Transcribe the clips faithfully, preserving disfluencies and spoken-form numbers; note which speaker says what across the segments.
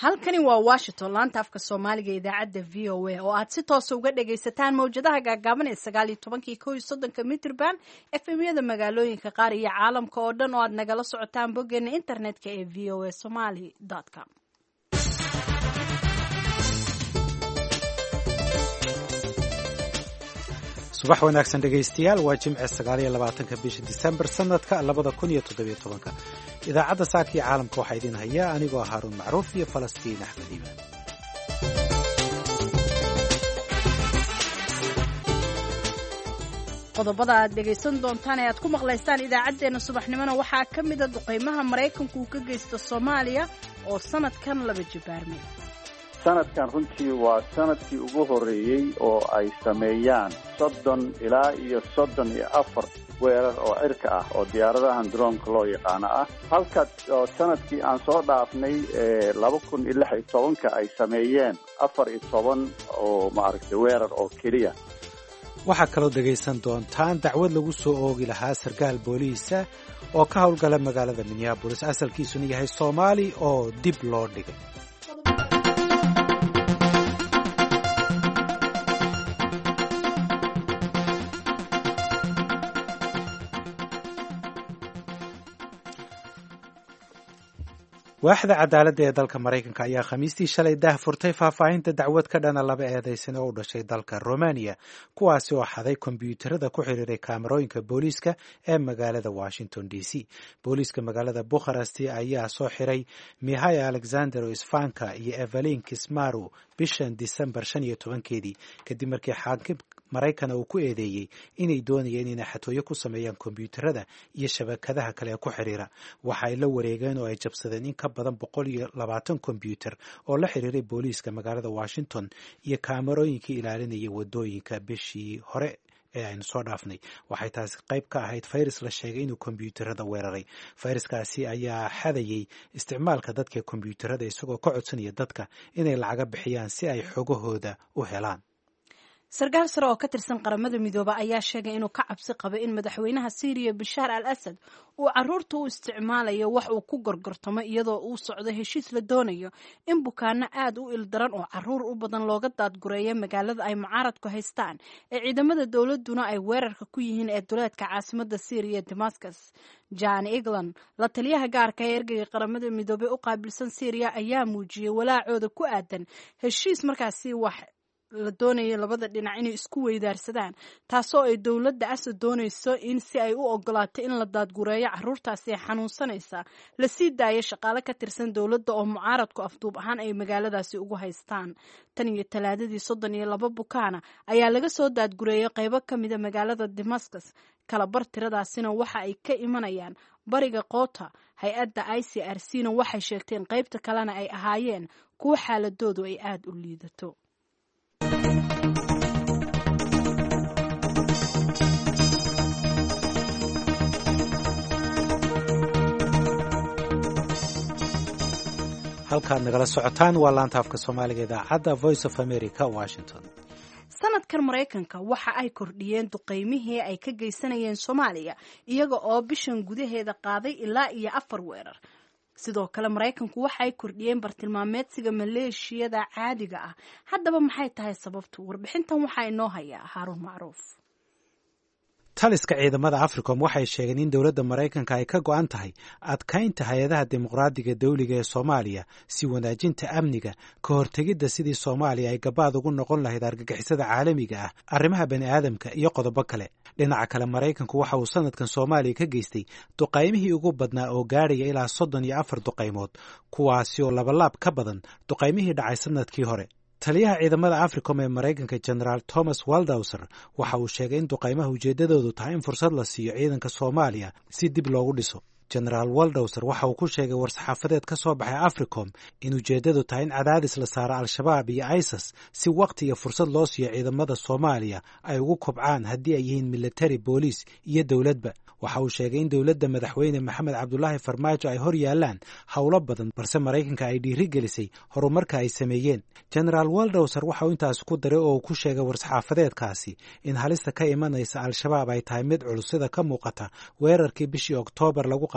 Speaker 1: halkani waa Washington, laanta afka Soomaaliga ee idaacadda V O A oo aad si toos uga dhagaysataan mowjadaha gaagaaban ee sagaal iyo toban iyo kow iyo soddon mitirban F M-yada magaalooyinka qaar iyo caalamka oo dhan oo aad nagala socotaan boggeena internetka ee v o a somali dot com.
Speaker 2: subax wanaagsan dhegaystayaal waa jimce sagaal iyo labaatanka bisha December sanadka labada kun iyo toddobiyo tobanka. idaacadda saaka iyo caalamka waxaa idin hayaa anigoo Haaruun Macruuf iyo Falastiin Axmed Iimaan.
Speaker 1: qodobada aad dhegaysan doontaan ee aad ku maqlaysaan idaacadeena subaxnimona waxaa ka mid ah duqeymaha Mareykanku uu ka geysto Soomaaliya oo sanadkan laba jibaarmay.
Speaker 3: sanadkan runtii waa sanadkii ugu horeeyey oo ay sameeyaan soddon ilaa iyo soddon iyo afar weerar oo cirka ah oo diyaaradahan droonka loo yaqaano ah halka oo sanadkii aan soo dhaafnay laba kun iyo lix iyo tobanka ay sameeyeen afar iyo toban oo maaragtay weerar oo keliya.
Speaker 2: waxaa kaloo dhegaysan doontaan dacwad lagu soo oogi lahaa sarkaal booliisa oo ka howlgala magaalada Minneapolis asalkiisuna yahay Soomaali oo dib loo dhigay. waaxda cadaaladda ee dalka Mareykanka ayaa khamiistii shalay daah furtay faahfaahinta dacwad ka dhana laba eedeysan oo u dhashay dalka Romania kuwaasi oo xaday kombiyuutarada ku xiriiray kaamarooyinka booliiska ee magaalada Washington D C. booliiska magaalada Bucharest ayaa soo xiray Mihai Alexander Isfanka iyo Evelyn Kismaru bishan December shan iyo tobankeedii kadib markii xaakim Maraykana uu ku eedeeyay inay doonayeen inay xatooyo ku sameeyaan kombiyuutarada iyo shabakadaha kale ee ku xiriira. waxa ay la wareegeen oo ay jabsadeen in ka badan boqol iyo labaatan kombiyuutar oo la xiriiray booliiska magaalada Washington iyo kaamarooyinkii ilaalinayay wadooyinka bishii hore ee aynu soo dhaafnay. waxay taasi qayb ka ahayd fayras la sheegay inuu kombiyuutarada weeraray. fayraskaasi ayaa xadayay isticmaalka dadka kombiyuutarada isagoo ka codsanaya dadka inay lacaga bixiyaan si ay xogahooda u helaan.
Speaker 1: sarkaal sare oo ka tirsan qaramada midoobay ayaa sheegay inuu ka cabsi qabo in madaxweynaha Syria Bashar al-Assad uu caruurta u isticmaalayo wax uu ku gorgortamo iyadoo uu socdo heshiis la doonayo in bukaano aad u ildaran oo caruur u badan looga daadgureeyo magaalada ay mucaaradku haystaan ee ciidamada dowladuna ay weerarka ku yihiin ee duleedka caasimadda Syria Damascus. John Eglin, la taliyaha gaarka ee ergeyga qaramada midoobay u qaabilsan Syria, ayaa muujiyay walaacooda ku aadan heshiis markaasi wax la doonayo labada dhinac inay isku weydaarsadaan taasoo ay dowladda Assad doonayso in si ay u ogolaato in la daadgureeyo caruurtaasi ee xanuunsanaysa la sii daayo shaqaale ka tirsan dowladda oo mucaaradku afduub ahaan ay magaaladaasi ugu haystaan. tan iyo talaadadii soddon iyo laba bukaana ayaa laga soo daadgureeyay qaybo ka mida magaalada Damascus. kala bar tiradaasina waxa ay ka imanayaan bariga Qoota. hay-adda I C R C-na waxay sheegteen qaybta kalena ay ahaayeen kuwa xaaladoodu ay aad u liidato.
Speaker 2: halkaad nagala socotaan waa laanta afka Soomaaliga idaacadda Voice of America Washington.
Speaker 1: sanadkan Mareykanka waxa ay kordhiyeen duqeymihii ay ka geysanayeen Soomaaliya iyaga oo bishan gudaheeda qaaday ilaa iyo afar weerar. sidoo kale Mareykanku waxa ay kordhiyeen bartilmaameedsiga maleeshiyada caadiga ah. haddaba maxay tahay sababtu? warbixintan waxaa inoo hayaa Haaruun Macruuf.
Speaker 2: taliska ciidamada Africom waxay sheegeen in dowladda Mareykanka ay ka go'an tahay adkaynta hay'adaha dimuqraadiga dawliga ee Soomaaliya si wanaajinta amniga ka hortagidda sidii Soomaaliya ay gabaad ugu noqon lahayd argagixisada caalamiga ah arrimaha bani'aadamka iyo qodobo kale. dhinaca kale Mareykanku waxa uu sanadkan Soomaaliya ka geystay duqaymihii ugu badnaa oo gaaraya ilaa soddon iyo afar duqaymood kuwaasi oo labalaab ka badan duqaymihii dhacay sanadkii hore. taliyaha ciidamada Africom ee Mareykanka General Thomas Waldhauser waxa uu sheegay in duqaymaha ujeedadoodu tahay in fursad la siiyo ciidanka Soomaaliya si dib loogu dhiso. General Waldhauser waxa uu ku sheegay war-saxaafadeed ka soo baxay Africom in ujeedadu tahay in cadaadis la saaro Al-Shabaab iyo ISIS si waqti iyo fursad loo siiyo ciidamada Soomaaliya ay ugu kobcaan haddii ay yihiin military, booliis iyo dowladba. waxa uu sheegay in dowladda madaxweyne Maxamed Cabdullaahi Farmaajo ay hor yaalaan howlo badan balse Mareykanka ay dhiirigelisay horumarka ay sameeyeen. General Waldhauser waxa uu intaas ku daray oo ku sheegay war-saxaafadeedkaasi in halista ka imanaysa Al-Shabaab ay tahay mid culus sida ka muuqata weerarkii bishii Oktoobar lagu qaaday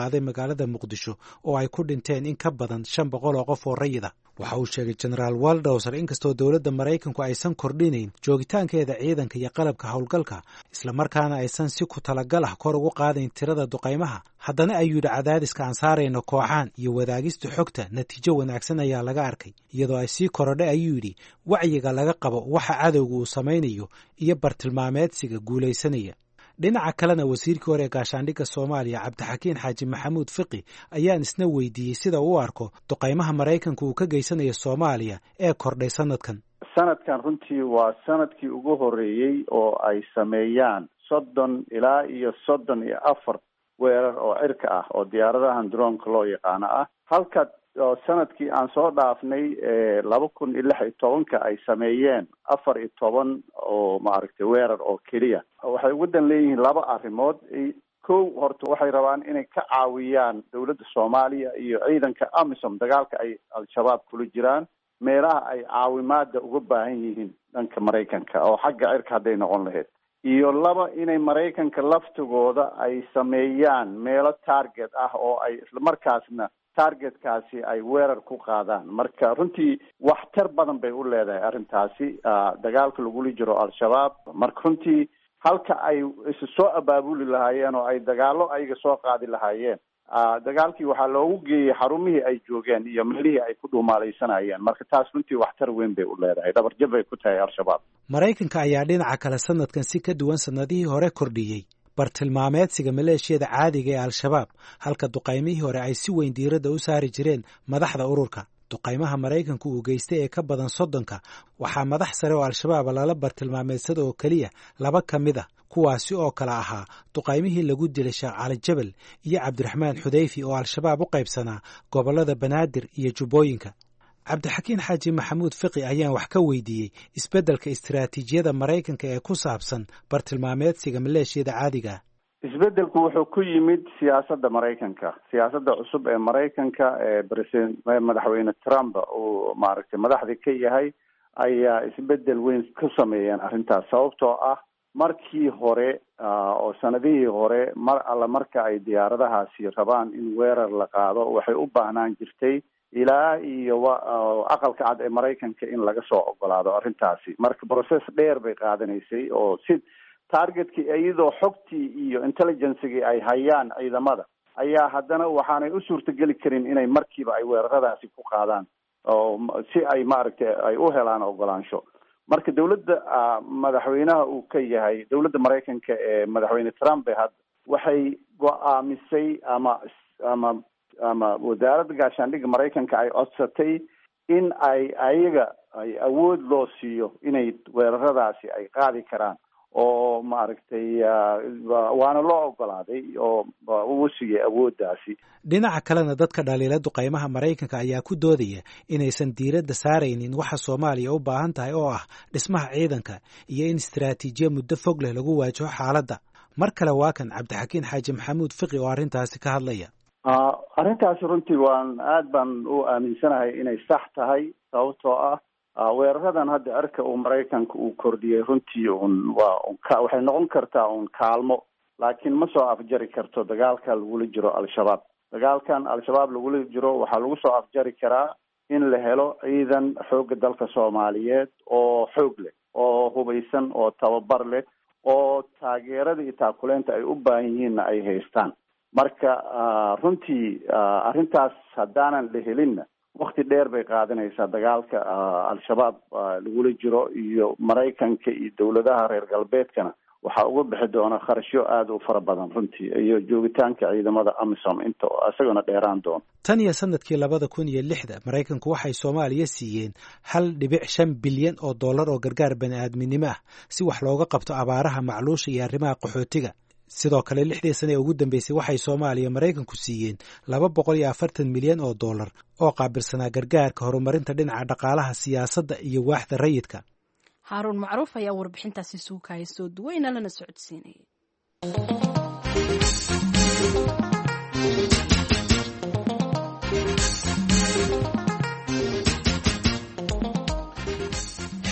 Speaker 2: qaaday magaalada muqdisho oo ay ku dhinteen in ka badan shan boqol oo qof oo rayida. waxa uu sheegay genaraal waldowser inkastoo dowladda maraykanku aysan kordhinayn joogitaankeeda ciidanka iyo qalabka howlgalka islamarkaana aysan si ku talagal ah kor ugu qaadayn tirada duqaymaha, haddana ayuu yidhi cadaadiska aan saarayno kooxaan iyo wadaagista xogta natiijo wanaagsan ayaa laga arkay, iyadoo ay sii korodhay ayuu yidhi wacyiga laga qabo waxa cadowga uu samaynayo iyo bartilmaameedsiga guulaysanaya. dhinaca kalena wasiirkii hore ee gaashaandhigga Soomaaliya Cabdixakiin Xaaji Maxamuud Fiqi ayaan isna weydiiyey sida uu arko duqaymaha Maraykanku uu ka geysanayo Soomaaliya ee kordhay sanadkan.
Speaker 3: sanadkan runtii waa sanadkii ugu horeeyey oo ay sameeyaan soddon ilaa iyo soddon iyo afar weerar oo cirka ah oo diyaaradahan droonka loo yaqaano ah, halka oo sanadkii aan soo dhaafnay laba kun iyo lix iyo tobanka ay sameeyeen afar iyo toban oo maaragtay weerar oo keliya. waxay ugu dan leeyihiin laba arrimood. kow, horta waxay rabaan inay ka caawiyaan dowladda Soomaaliya iyo ciidanka AMISOM dagaalka ay al-shabaab kula jiraan meelaha ay caawimaada uga baahan yihiin dhanka Maraykanka oo xagga cirka hadday noqon lahayd, iyo laba, inay Maraykanka laftigooda ay sameeyaan meelo target ah oo ay islamarkaasna targetkaasi ay weerar ku qaadaan. marka runtii waxtar badan bay u leedahay arrintaasi dagaalka lagula jiro al-shabaab. marka runtii halka ay isu soo abaabuli lahaayeen oo ay dagaalo ayaga soo qaadi lahaayeen, dagaalkii waxaa loogu geeyey xarumihii ay joogeen iyo meelihii ay ku dhuumaalaysanayeen. marka taas runtii waxtar weyn bay u leedahay, dhabarjab bay ku tahay al-shabaab.
Speaker 2: Maraykanka ayaa dhinaca kale sanadkan si ka duwan sanadihii hore kordhiyey bartilmaameedsiga maleeshiyada caadiga ee al-shabaab, halka duqaymihii hore ay si weyn diiradda u saari jireen madaxda ururka. duqaymaha Maraykanku uu geystay ee ka badan soddonka waxaa madax sare oo al-shabaab lala bartilmaameedsada oo keliya laba ka mid ah, kuwaasi oo kale ahaa duqaymihii lagu dilay Sheekh Cali Jabal iyo Cabdiraxmaan Xudayfi oo al-shabaab u qaybsanaa gobollada Banaadir iyo Jubbooyinka. Cabdixakiin Xaaji Maxamuud Fiqi ayaan wax ka weydiiyey isbeddelka istiraatiijiyada Maraykanka ee ku saabsan bartilmaameedsiga maleeshiyada caadiga.
Speaker 3: isbeddelku wuxuu ku yimid siyaasadda Maraykanka, siyaasadda cusub ee Maraykanka ee president madaxweyne Trump uu maaragtay madaxdii ka yahay ayaa isbeddel weyn ku sameeyeen arrintaas. sababtoo ah markii hore oo sanadihii hore mar alla marka ay diyaaradahaasi rabaan in weerar la qaado waxay u baahnaan jirtay ilaa iyo aqalka cad ee Maraykanka in laga soo ogolaado arrintaasi. marka process dheer bay qaadanaysay oo si targetkii iyadoo xogtii iyo intelligencegii ay hayaan ciidamada ayaa haddana waxaanay u suurtageli karin inay markiiba ay weeraradaasi ku qaadaan oo si ay maaragtay ay u helaan ogolaansho. marka dowladda madaxweynaha uu ka yahay dowladda Maraykanka ee madaxweyne Trump had waxay go'aamisay ama ama ama wasaaradda gaashaandhigga Maraykanka ay codsatay in ay ayaga ay awood loo siiyo inay weeraradaasi ay qaadi karaan oo maaragtay waana loo ogolaaday oo uu siiyey awooddaasi.
Speaker 2: dhinaca kalena dadka dhaliila duqaymaha Maraykanka ayaa ku doodaya inaysan diiradda saaraynin waxa Soomaaliya u baahan tahay oo ah dhismaha ciidanka iyo in istiraatiijiya muddo fog leh lagu waajaho xaaladda. mar kale waa kan Cabdixakiin Xaaji Maxamuud Fiqi oo arrintaasi ka hadlaya.
Speaker 3: arrintaasi runtii waan aad baan u aaminsanahay inay sax tahay, sababtoo ah weeraradan hadda cirka uu Maraykanka uu kordhiyey runtii un waa waxay noqon kartaa un kaalmo, laakiin ma soo afjari karto dagaalka lagula jiro al-shabaab. dagaalkan al-shabaab lagula jiro waxaa lagu soo afjari karaa in la helo ciidan xoogga dalka Soomaaliyeed oo xoog leh, oo hubaysan, oo tababar leh, oo taageerada iyo taakuleenta ay u baahan yihiinna ay haystaan. marka runtii arrintaas haddaanan la helinna wakti dheer bay qaadanaysaa dagaalka al-shabaab lagula jiro, iyo Maraykanka iyo dowladaha reer galbeedkana waxaa uga bixi doona kharashyo aad u fara badan runtii, iyo joogitaanka ciidamada AMISOM inta isagana dheeraan doona.
Speaker 2: tan iyo sanadkii labada kun iyo lixda Maraykanku waxay Soomaaliya siiyeen hal dhibic shan bilyan oo dollar oo gargaar bani'aadminimo ah si wax looga qabto abaaraha, macluusha iyo arrimaha qaxootiga. sidoo kale lixdii sane ee ugu dambeysay waxay Soomaaliya Maraykanku siiyeen laba boqol iyo afartan milyan oo dollar oo qaabilsanaa gargaarka horumarinta dhinaca dhaqaalaha, siyaasadda iyo waaxda rayidka.
Speaker 1: Haaruun Macruuf ayaa warbixintaasi suukaaya soo duwayna lana socodsiinayay.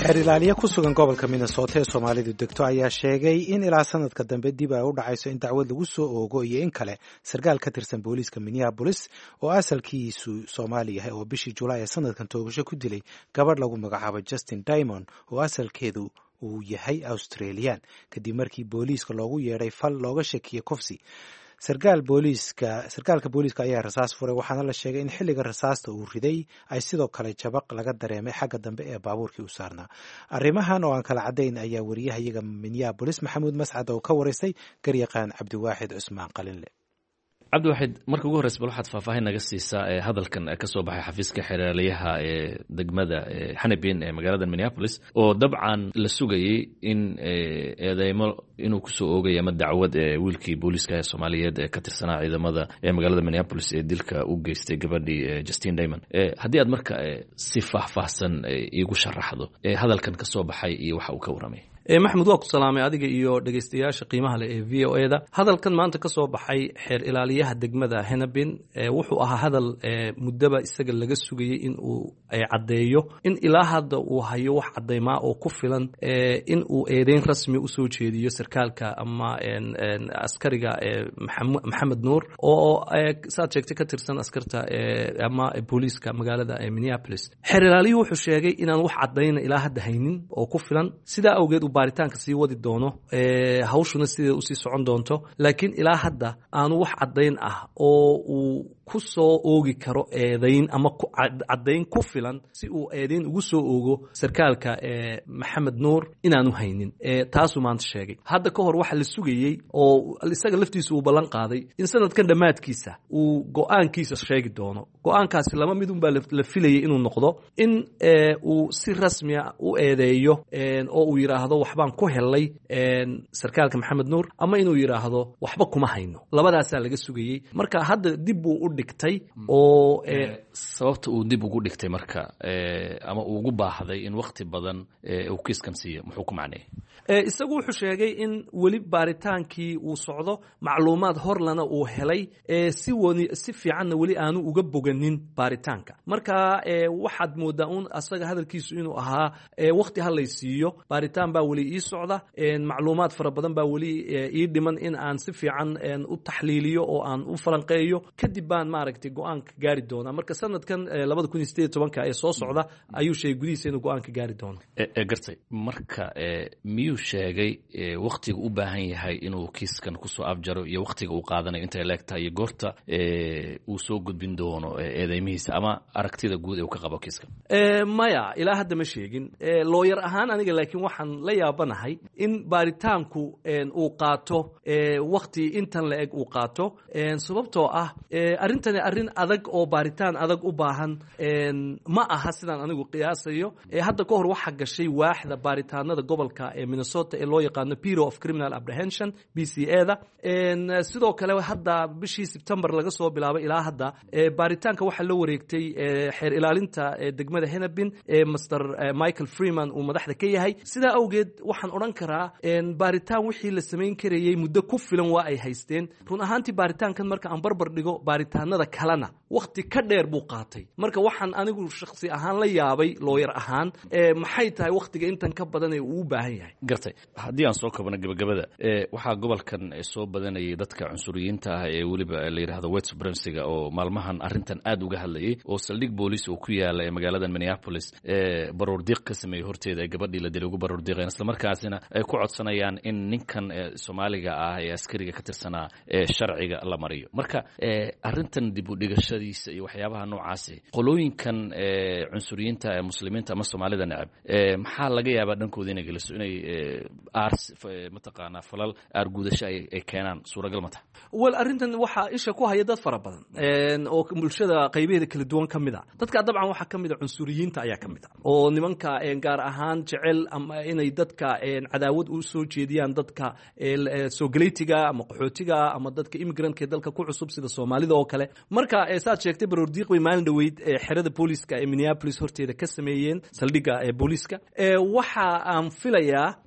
Speaker 2: xeer ilaaliye ku sugan gobolka Minnesota ee Soomaalidu degto ayaa sheegay in ilaa sanadka dambe dib ay u dhacayso in dacwad lagu soo oogo iyo in kale sarkaal ka tirsan booliiska Minneapolis oo asalkiisu Soomaali yahay oo bishii Julaay ee sanadkan toogasho ku dilay gabadh lagu magacaabo Justin Diamond oo asalkeedu uu yahay Australian kadib markii booliiska loogu yeeray fal looga shakiyay kufsi. sarkaal booliiska sarkaalka booliiska ayaa rasaas furay waxaana la sheegay in xilliga rasaasta uu riday ay sidoo kale jabaq laga dareemay xagga dambe ee baabuurkii u saarnaa. arrimahan oo aan kala caddayn ayaa wariyahayaga Minneapolis Maxamuud Mascad oo ka waraystay garyaqaan Cabdiwaaxid Cusmaan Qalinle.
Speaker 4: cabdiwaxid marka ugu horreysa bal waxaad faahfaahin naga siisaa ee hadalkan ka soo baxay xafiiska xeeraliyaha ee degmada Hennepin ee magaalada Minneapolis oo dabcan la sugayay in eedeymo inuu ku soo oogay ama dacwad ee wiilkii booliiska ee Soomaaliyeed ee ka tirsanaa ciidamada ee magaalada Minneapolis ee dilka u geystay gabadhii Justin Diamond. haddii aad marka si faahfaahsan iigu sharaxdo ee hadalkan ka soo baxay iyo waxa uu ka waramay.
Speaker 5: maxamed waa ku salaamay adiga iyo dhegaystayaasha qiimaha leh ee v o e-da. hadalkan maanta ka soo baxay xeer ilaaliyaha degmada Hennepin wuxuu ahaa hadal muddaba isaga laga sugayay in uu caddeeyo in ilaa hadda uu hayo wax caddaymaa oo ku filan in uu eedeyn rasmi u soo jeediyo sarkaalka ama askariga maxamed nuur oo saad sheegtay ka tirsan askarta ama booliiska magaalada Minneapolis. xeer ilaaliyuhu wuxuu sheegay inaan wax caddayna ilaa hadda haynin oo ku filan, sidaa awgeed baaritaanka sii wadi doono hawshuna sideeda usii socon doonto, laakiin ilaa hadda aanu wax caddayn ah oo uu ku soo oogi karo eedayn ama caddayn ku filan si uu eedayn ugu soo oogo sarkaalka maxamed nuur inaanu haynin. taasuu maanta sheegay. hadda ka hor waxa la sugayey oo isaga laftiisa uu ballan qaaday in sanadkan dhammaadkiisa uu go-aankiisa sheegi doono. go-aankaasi laba mid unbaa la filayay inuu noqdo in uu si rasmiya u eedeeyo oo uu yidhaahdo waxbaan ku helay sarkaalka maxamed nuur, ama inuu yidhaahdo waxba kuma hayno. labadaasaa laga sugayey. marka hadda dib buu u dhigtay oo
Speaker 4: sababta uu dib ugu dhigtay marka ama uu ugu baahday in waqti badan uu kiiskan siiyo muxuu ku macneeyay?
Speaker 5: isagu wuxuu sheegay in weli baaritaankii uu socdo, macluumaad horlana uu helay, si wani si fiicanna weli aanu uga boganin baaritaanka. marka waxaad moodaa un asaga hadalkiisu inuu ahaa waqti ha lay siiyo, baaritaan baa weli ii socda, macluumaad fara badan baa weli ii dhiman in aan si fiican u taxliiliyo oo aan u falanqeeyo, kadib baan maaragtay go-aanka gaari doonaa. marka sanadkan labada kun iyo sideed iyo tobanka ee soo socda ayuu sheegay gudihiisa inuu go-aanka gaari doono.
Speaker 4: gartay marka miyuu sheegay waqtiga u baahan yahay inuu kiiskan kusoo afjaro iyo waqtiga uu qaadanayo intay leegtahay iyo goorta uu soo gudbin doono eedeymihiisa ama aragtida guud ee uu ka qabo kiiskan?
Speaker 5: maya ilaa hadda ma sheegin. looyar ahaan aniga laakiin waxaan la yaabanahay in baaritaanku uu qaato waqti intan la eg uu qaato, sababtoo ah arrintani arrin adag oo baaritaan adag u baahan ma aha sidaan anigu qiyaasayo. hadda ka hor waxaa gashay waaxda baaritaanada gobolka ee Minnesota ee loo yaqaano Bureau of Criminal Apprehension B C A-da. sidoo kale hadda bishii September laga soo bilaabay ilaa hadda baaritaanka waxaa la wareegtay xeer ilaalinta degmada Hennepin Master Michael Freeman uu madaxda ka yahay. sidaa awgeed waxaan odhan karaa baaritaan wixii la samayn karayay muddo ku filan waa ay haysteen. run ahaantii baaritaankan marka aan barbar dhigo baaritaanada kalena waqti ka dheer buu qaatay. marka waxaan anigu shakhsi ahaan la yaabay looyar ahaan maxay tahay waqtiga intan ka badan ee uu u baahan yahay.
Speaker 4: gartay haddii aan soo kabano gabagabada waxaa gobolkan soo badanayay dadka cunsuriyiinta ah ee weliba la yidhaahdo white supremacy-ga oo maalmahan arrintan aad uga hadlayay, oo saldhig booliis oo ku yaala ee magaalada Minneapolis baruur diiq ka sameeyey horteeda ay gabadhii la dilay ugu baruur diiqeen, isla markaasina ay ku codsanayaan in ninkan Soomaaliga ah ee askariga ka tirsanaa sharciga la mariyo. marka arrintan dib u dhigashadiisa iyo waxyaabaha noocaasi qolooyinkan cunsuriyiinta ee muslimiinta ama Soomaalida necab maxaa laga yaabaa dhankooda inay geliso inay aars mataqaanaa falal aar gudasho ay keenaan suuragal ma tahay?
Speaker 5: wal arrintan waxaa isha ku haya dad fara badan oo bulshada qaybaheeda kala duwan ka mid ah. dadka dabcan waxaa ka mid ah cunsuriyiinta ayaa ka mid ah oo nimanka gaar ahaan jecel ama inay dadka cadaawad u soo jeediyaan dadka soo galeytiga ama qaxootiga ama dadka immigrant ee dalka ku cusub sida Soomaalida oo kale. marka saad sheegtay baruur diiq way maalin dhaweyd xerada booliiska ee Minneapolis horteeda ka sameeyeen saldhigga ee booliiska. waxa aan filayaa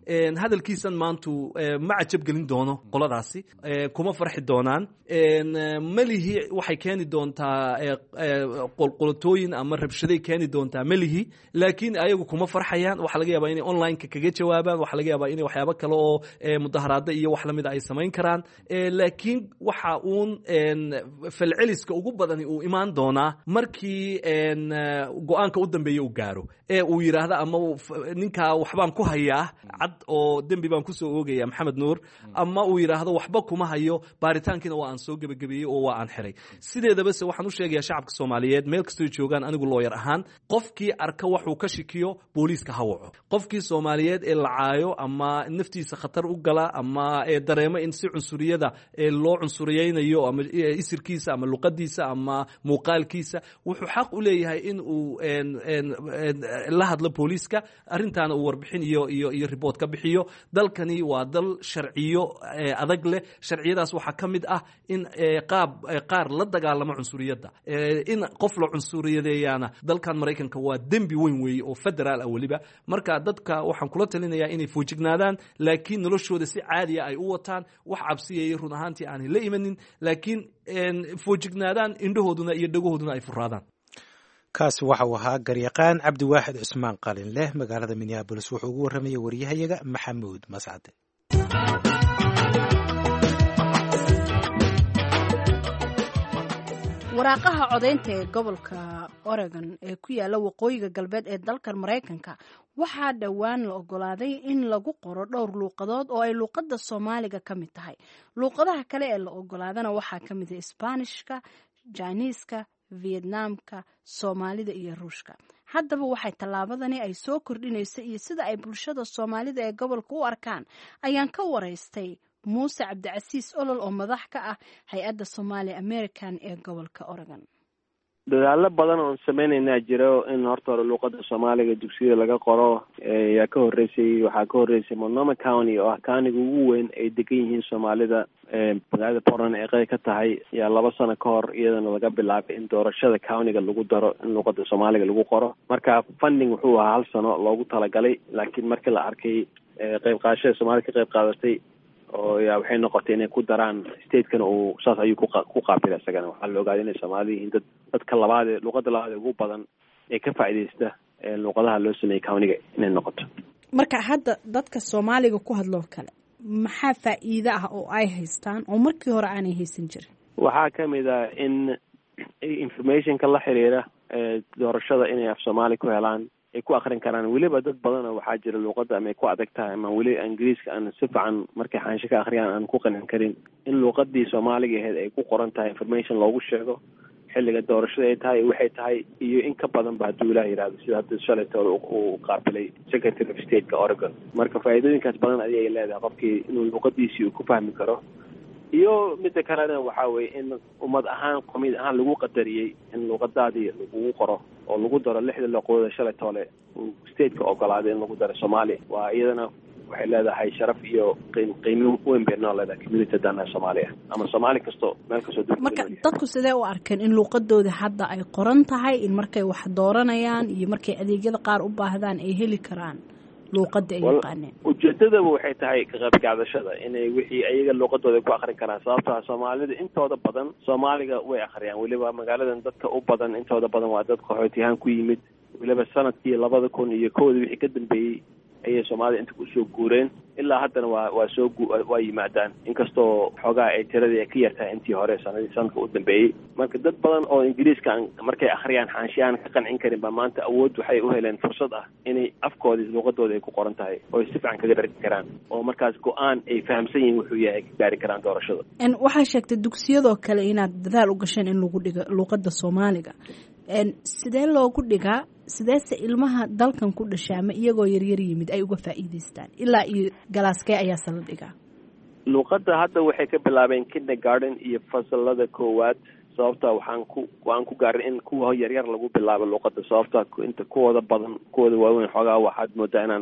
Speaker 5: hadalkiisan maantu ma cajab gelin doono qoladaasi kuma farxi doonaan melihi waxay keeni doontaa qolqolotooyin ama rabshaday keeni doontaa melihi laakiin ayagu kuma farxayaan waxaa laga yaabaa inay online-ka kaga jawaabaan waxaa laga yaabaa inay waxyaabo kale oo mudaharaada iyo wax lamida ay samayn karaan laakiin waxa uun falceliska ugu badani uu imaan doonaa markii go-aanka u dambeeya uu gaaro ee uu yidhaahdo ama ninkaa waxbaan ku hayaa cad oo dembi baan kusoo oogaya maxamed nuur ama uu yidhaahdo waxba kuma hayo baaritaankiina waa aan soo gebagabeeyey oo waa aan xiray sideedabase waxaan u sheegayaa shacabka soomaaliyeed meel kastoo joogaan anigu looyar ahaan qofkii arka waxuu ka shikiyo booliiska ha waco qofkii soomaaliyeed ee lacaayo ama naftiisa khatar u gala ama dareemo in si cunsuriyada loo cunsuriyeynayo ama isirkiisa ama luqadiisa ama muuqaalkiisa wuxuu xaq u leeyahay in uu la hadlo booliiska arrintaana uu warbixin iyo iyo iyo report ka bixiyo dalkani waa dal sharciyo adag leh sharciyadaas waxaa ka mid ah in qaab qaar la dagaalamo cunsuriyadda in qof la cunsuriyadeeyaana dalkan maraykanka waa dembi weyn weeye oo federaal ah weliba marka dadka waxaan kula talinayaa inay foojignaadaan laakiin noloshooda si caadiya ay u wataan wax cabsiyaya run ahaantii aanay la imanin laakiin foojignaadaan indhahooduna iyo dhagohooduna ay furaadaan
Speaker 2: kaasi waxa uu ahaa garyaqaan cabdiwaaxid cusmaan qalin leh magaalada minneabolis wuxuu ugu warramayay waryahayaga maxamuud mascade
Speaker 1: waraaqaha codaynta ee gobolka Oregon ee ku yaala waqooyiga galbeed ee dalkan Mareykanka waxaa dhowaan la ogolaaday in lagu qoro dhowr luuqadood oo ay luuqadda Soomaaliga ka mid tahay luuqadaha kale ee la ogolaadana waxaa ka mid ah Isbaanishka, Jaaniiska, Vietnamka, Soomaalida iyo Ruushka. Haddaba waxay tallaabadani ay soo kordhinaysa iyo sida ay bulshada Soomaalida ee gobolka u arkaan ayaan ka waraystay muuse cabdicasiis olol oo madax ka ah hay-adda Somali American ee gobolka Oregon.
Speaker 6: dadaalo badan oo sameynayna jiro in horta hore luuqada Soomaaliga dugsiga laga qoro ayaa ka horeysay waxaa ka horeysay Monoma County oo ah county-ga ugu weyn ay degan yihiin Soomaalida ee magaalada Portland ee qeyb ka tahay ayaa laba sano ka hor iyadana laga bilaabay in doorashada county-ga lagu daro in luuqada Soomaaliga lagu qoro marka funding wuxuu ahaa hal sano loogu talagalay laakiin markii la arkay qeyb qaadashada Soomaaliga ka qeyb qaadatay oo yaa waxay noqotay inay ku daraan state-kan uu saas ayuu ku qaabilay isagana waxaa la ogaaday inay Soomaaliya yihiin dad dadka labaad ee luuqada labaad ee ugu badan ee ka faa'iideysta ee luuqadaha loo sameeyay county-ga inay noqoto
Speaker 1: marka hadda dadka Soomaaliga ku hadlo kale maxaa faa'iido ah oo ay haystaan oo markii hore aanay haysan jirin
Speaker 6: waxaa ka mid ah in information-ka la xiriira ee doorashada inay af Soomaali ku helaan ay ku akhrin karaan weliba dad badan oo waxaa jira luuqada ama ay ku adag tahay ama weli ingiriiska aan si fiican markay xaansho ka akhriyaan aan ku qanin karin in luuqadii Soomaaliga ahayd ay ku qoran tahay information loogu sheego xilliga doorashada ay tahay waxay tahay iyo in ka badan ba hadduu ilaah yiraahdo sida hadda shalayta uu qaabilay Secretary of State-ka Oregon marka faa'iidooyinkaas badan ayay leedahay qofkii inuu luuqadiisii uu ku fahmi karo iyo midda kalena waxaa weeye in ummad ahaan qomid ahaan lagu qadariyey in luuqadaadii lagu qoro oo lagu daro lixda luuqadood shalay toole uu state-ka ogolaaday in lagu daro Soomaali waa iyadana waxay leedahay sharaf iyo qiimo weyn bay noo leedahay community dana Soomaaliya ama Soomaali kasto meel kasto
Speaker 1: marka dadku sidee u arkeen in luuqadooda hadda ay qoran tahay in markay wax dooranayaan iyo markay adeegyada qaar u baahdaan ay heli karaan luuqada ay yaqaaneen
Speaker 6: ujeedada waxay tahay ka qayb qaadashada inay wixii ayaga luuqadooda ku akhrin karaan sababtoo ah Soomaalida intooda badan Soomaaliga way akhriyaan waliba magaaladan dadka u badan intooda badan waa dad qaxootiyahan ku yimid waliba sanadkii labada kun iyo kowda wixii ka dambeeyay ayay Soomaalida inta ku soo guureen ilaa haddana waa waa soo waa yimaadaan inkastoo xogaa ay tiradii ka yartahay intii hore sanadii sanadka u dambeeyay marka dad badan oo ingiriiska markay akhriyaan xaanshiyan ka qancin karin ba maanta awood waxay u heleen fursad ah inay afkooda luuqadooda ay ku qoran tahay oo si fiican kaga dharki karaan oo markaas go'aan ay fahamsan yihiin wuxuu yahay gaari karaan doorashada
Speaker 1: in waxa sheegtay dugsiyadoo kale inaad dadaal u gasheen in lagu dhigo luuqada Soomaaliga en sidee loogu dhigaa sideese ilmaha dalkan ku dhashay ama iyagoo yaryar yimid ay uga faa'iideystaan ilaa iyo galaaskee ayaa sala dhigaa
Speaker 6: luuqada hadda waxay ka bilaabeen kindergarten iyo fasalada koowaad sababta waxaan ku waan ku gaarin in kuwa yaryar lagu bilaabo luuqada sababta inta kuwada badan kuwada waaweyn xogaa waxaad moodaa inaan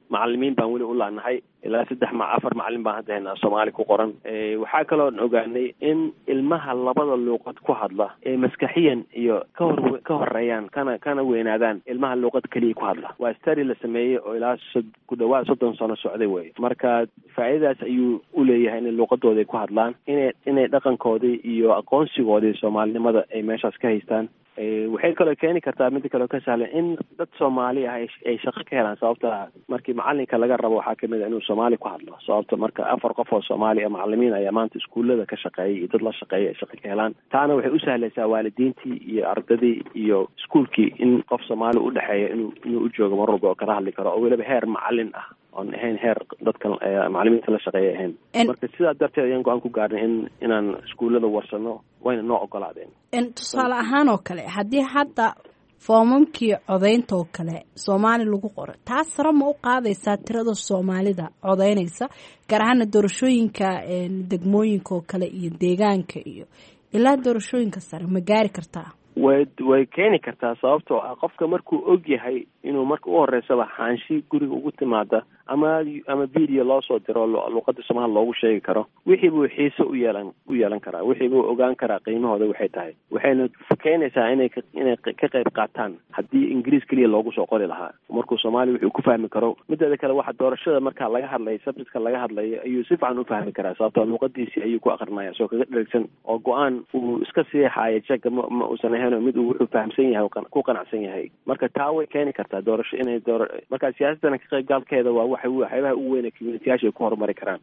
Speaker 6: macalimiin baan weli u laanahay ilaa saddex ma afar macalin baan hadda haynaa soomaali ku qoran. waxaa kaloon ogaanay in ilmaha labada luuqad ku hadla ee maskaxiyan iyo ka hor ka horeeyaan kana kana weynaadaan ilmaha luuqad keliya ku hadla. waa study la sameeyey oo ilaa ku dhawaad soddon sano socday wey. marka faa'iidadaas ayuu u leeyahay inay luuqadooda ku hadlaan, inay inay dhaqankoodii iyo aqoonsigoodii soomaalinimada ay meeshaas ka haystaan. waxay kaloo keeni kartaa mida kaloo ka sahlan in dad soomaali ah ay shaqo ka helaan. sababta markii macalinka laga rabo waxaa kamid a inuu soomaali ku hadlo. sababta marka afar qof oo soomaali ah macalimiin ayaa maanta iskuullada ka shaqeeyay iyo dad la shaqeeya ay shaqo ka helaan. taana waxay u sahlaysaa waalidiintii iyo ardadii iyo iskuulkii in qof soomaali u dhexeeya inuu inuu u joogo mar walba oo kala hadli karo oo weliba heer macalin ah oon ahayn heer dadkan macalimiinta la shaqeeya ahayn. marka sidaa darteed ayaan go-aan ku gaarnay in inaan iskuullada warsano wayna noo ogolaadeen.
Speaker 1: tusaale ahaan oo kale haddii hadda foomamkii codaynta oo kale soomaali lagu qoro, taas sare ma u qaadaysaa tirada soomaalida codaynaysa gaar ahaana doorashooyinka degmooyinka oo kale iyo deegaanka iyo ilaa doorashooyinka sare ma gaari kartaa?
Speaker 6: way way keeni kartaa sababtoo ah qofka markuu og yahay inuu marka u horeysaba xaanshi guriga ugu timaada ama ama video loo soo diro luqada Soomaali loogu sheegi karo, wixii buu xiiso u yeelan u yeelan karaa, wixii buu ogaan karaa qiimahooda waxay tahay. waxayna keenaysaa inay inay ka qayb qaataan haddii Ingiriis kaliya loogu soo qori lahaa. markuu Soomaali wuxuu ku fahmi karo. mideeda kale waxa doorashada marka laga hadlayo subjectka laga hadlayo ayuu si fiican u fahmi karaa sababtoo luqadiisii ayuu ku aqrinaya soo kaga dhalagsan oo go-aan uu iska siixayo jaga ma uusan ahayn mid uu wuxuu fahamsan yahay ku qanacsan yahay. marka taa way keeni kartaa doorasho inay door marka siyaasadana ka qaybgalkeeda waa waxa waxyaabaha ugu weyn ee community-yaasha ku horumari karaan.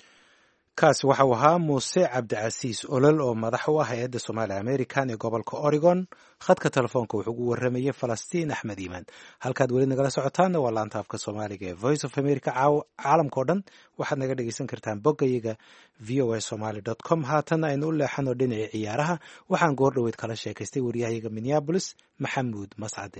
Speaker 2: kaasi waxa uu ahaa muuse cabdicasiis olol oo madax u ah hay-adda Soomaali American ee gobolka Oregon. khadka telefoonka wuxuu ugu waramayay Falastiin Axmed Iimaan. halkaad weli nagala socotaan waa laanta afka Soomaaliga ee Voice of America. caalamka oo dhan waxaad naga dhegeysan kartaan boggayaga v o a somali dot com. haatan aynu u leexano dhinacii ciyaaraha. waxaan goor dhaweyd kala sheekaystay wariyahayaga Minneapolis Maxamuud Mascade.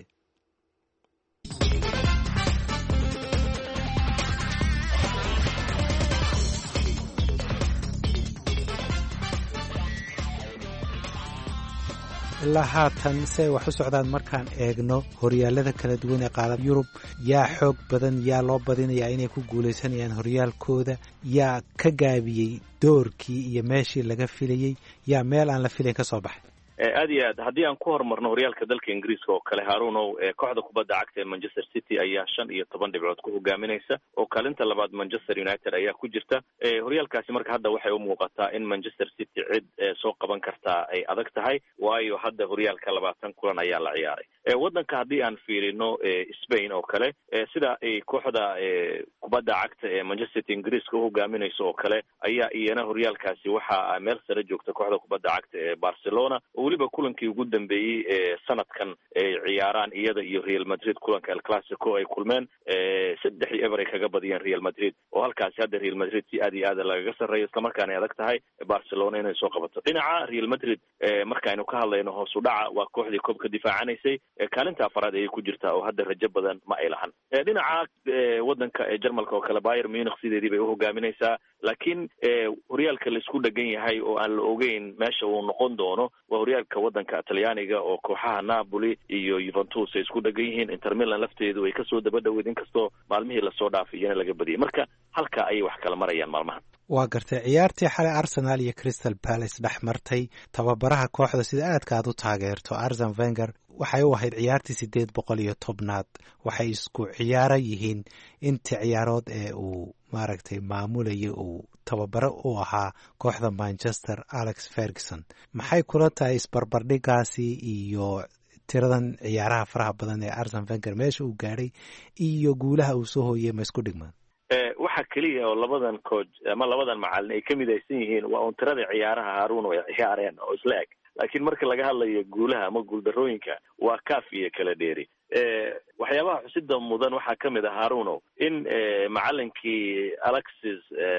Speaker 2: ilaa haatan se wax u socdaan markaan eegno horyaalada kala duwan ee qaaradda Yurub, yaa xoog badan, yaa loo badinayaa inay ku guulaysanayaan horyaalkooda, yaa ka gaabiyey doorkii iyo meeshii laga filayey, yaa meel aan la filayn ka soo baxay.
Speaker 4: aad iyo aad haddii aan ku horumarno horyaalka dalka Ingiriiska oo kale Harunow, kooxda kubadda cagta ee Manchester City ayaa shan iyo toban dhibcood ku hogaaminaysa oo kaalinta labaad Manchester United ayaa ku jirta. horyaalkaasi marka hadda waxay u muuqataa in Manchester City cid soo qaban kartaa ay adag tahay, waayo hadda horyaalka labaatan kulan ayaa la ciyaaray. waddanka haddii aan fiirino Spain oo kale, sida ay kooxda kubadda cagta ee Manchester City Ingiriiska u hogaaminayso oo kale ayaa iyana horyaalkaasi waxaa meel sare joogta kooxda kubadda cagta ee Barcelona. weliba kulankii ugu dambeeyey ee sanadkan ay ciyaaraan iyada iyo Real Madrid, kulanka El Clasico ay kulmeen saddex iyo eber ay kaga badiyeen Real Madrid, oo halkaasi hadda Real Madrid si aad iyo aad lagaga sarreeyo islamarkaana ay adag tahay Barcelona inay soo qabato. dhinaca Real Madrid markaaynu ka hadlayno hoos u dhaca, waa kooxdii koobka difaacanaysay, kaalinta afaraad ayay ku jirtaa oo hadda rajo badan ma ay lahan. dhinaca waddanka ee Jarmalka oo kale Bayern Munich sideedii bay u hogaaminaysaa, laakiin horyaalka la isku dhagan yahay oo aan la ogeyn meesha uu noqon doono waa horyaalka waddanka Talyaaniga oo kooxaha Napoli iyo Juventus ay isku dhagan yihiin. Inter Milan lafteedu way kasoo daba dhaweyd inkastoo maalmihii lasoo dhaafay iyana laga badiyay. marka halka ayay wax kala marayaan maalmahan.
Speaker 2: waa gartay ciyaartii xalay Arsenal iyo Crystal Palace dhex martay. tababaraha kooxda sida aadka aad u taageerto Arsene Wenger waxay u ahayd ciyaartii sideed boqol iyo tobnaad. waxay isku ciyaara yihiin inta ciyaarood ee uu maaragtay maamulaya uu tababaro u ahaa kooxda Manchester Alex Ferguson. maxay kula tahay isbarbardhigaasi iyo tiradan ciyaaraha faraha badan ee Arsene Wenger meesha uu gaadhay iyo guulaha uu soo hooyay ma isku dhigmaan?
Speaker 4: waxa kaliya oo labadan coach ama labadan macallin ay ka midaysan yihiin waa un tirada ciyaaraha Haruun ay ciyaareen oo isla eg, laakiin marka laga hadlayo guulaha ama guuldarooyinka waa kaaf iyo kala dheeri. waxyaabaha xusida mudan waxaa ka mid ah Haruunow in macallinkii Alexis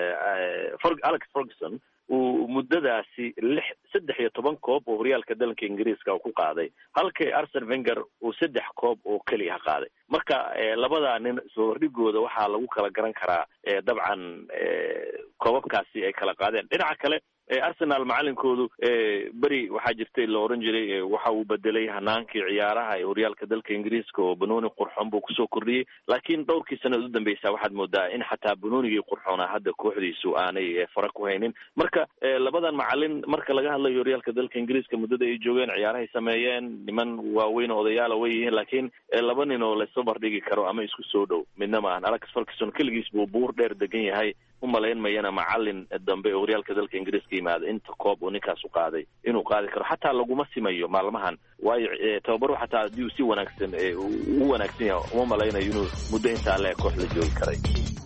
Speaker 4: Alex Ferguson uu muddadaasi lix saddex iyo toban koob oo horyaalka dalka Ingiriiska uu ku qaaday, halkii Arsene Wenger uu saddex koob oo kaliya qaaday. marka labada nin soo hordhigooda waxaa lagu kala garan karaa dabcan koobabkaasi ay kala qaadeen. dhinaca kale
Speaker 7: arsenal macalinkoodu beri waxaa jirtay la oran jiray waxa uu bedelay hanaankii ciyaaraha ee horyaalka dalka ingiriiska oo banooni qurxoon buu kusoo kordhiyey laakiin dhowrkii sanad u dambeysa waxaad moodaa in xataa banoonigii qurxoona hadda kooxdiisu aanay fara ku haynin marka labadan macalin marka laga hadlayo horyaalka dalka ingiriiska muddada ay joogeen ciyaarahay sameeyeen niman waaweyn oo odayaala way yihiin laakiin laba nin oo laysu bardhigi karo ama isku soo dhow midna maahan alex ferguson keligiis buu buur dheer degan yahay umalayn mayana macalin dambe oo horyaalka dalka ingiriiska yimaada inta koob uu ninkaas u qaaday inuu qaadi karo xataa laguma simayo maalmahan waayo tababaro xataa haddii uu si wanaagsan u wanaagsan yahay uma malaynayo inuu muddo intaa le koox la joogi karay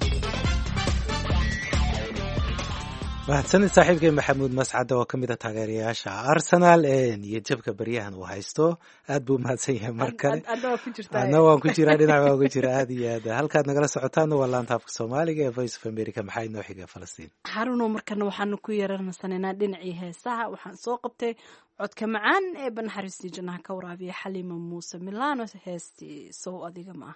Speaker 2: mahadsanid saaxiibkay maxamuud mascad oo ka mid a taageerayaasha arsenal ee niyad jabka baryahan uu haysto aad buu mahadsan yahay mar kale adna waan ku jiraa dhinac waan ku jira aad iyo aad halkaad nagala socotaana waa laanta afka soomaaliga ee voice of america maxaa inoo xiga falastiin
Speaker 1: xaruno markana waxaanu ku yeeranasananaa dhinacii heesaha waxaan soo qabtay codka macaan ee banaxariistii jannaha ka waraabiya xaliima muuse milano heestii sow adiga ma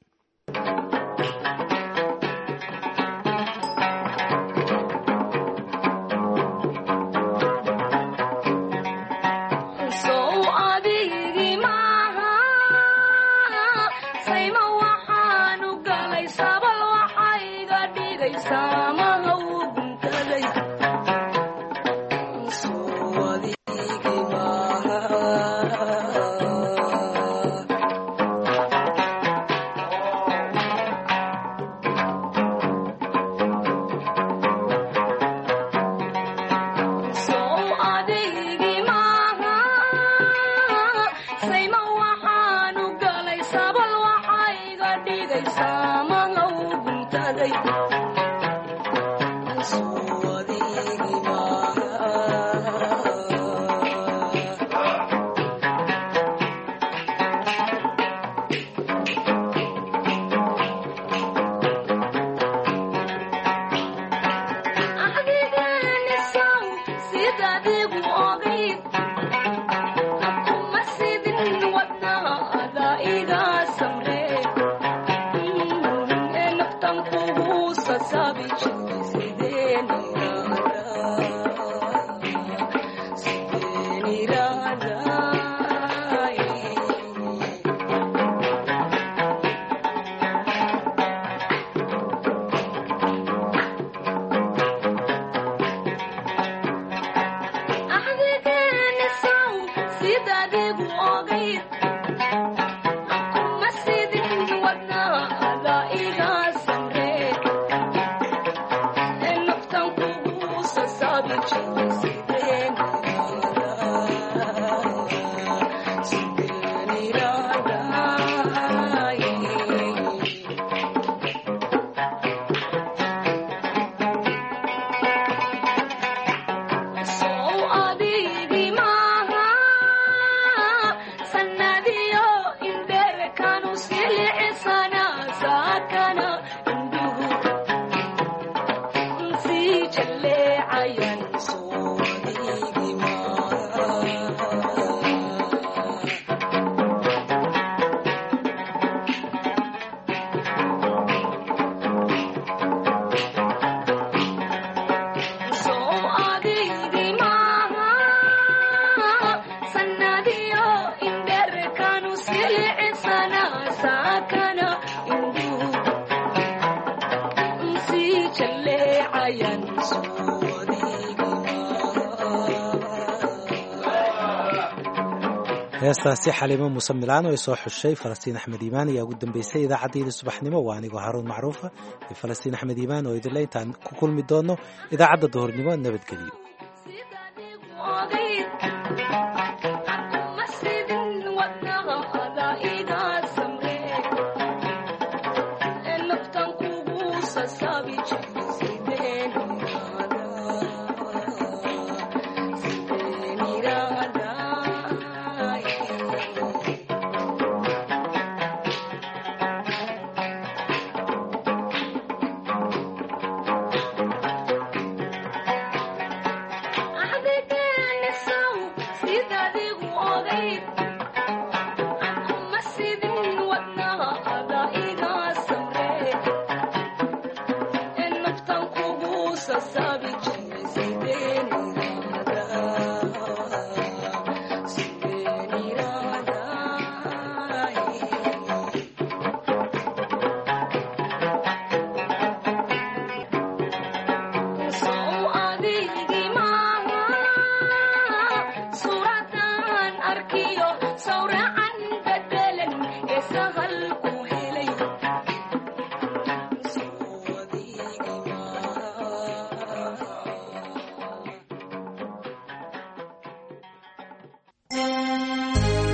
Speaker 2: heestaasi xaliimo muuse milano ay soo xushay falastiin axmed iimaan ayaa ugu dambeysay idaacaddayda subaxnimo waa anigoo haruun macruufa iyo falastiin axmed iimaan oo idinle intaan ku kulmi doono idaacadda duhurnimo nabadgeliyo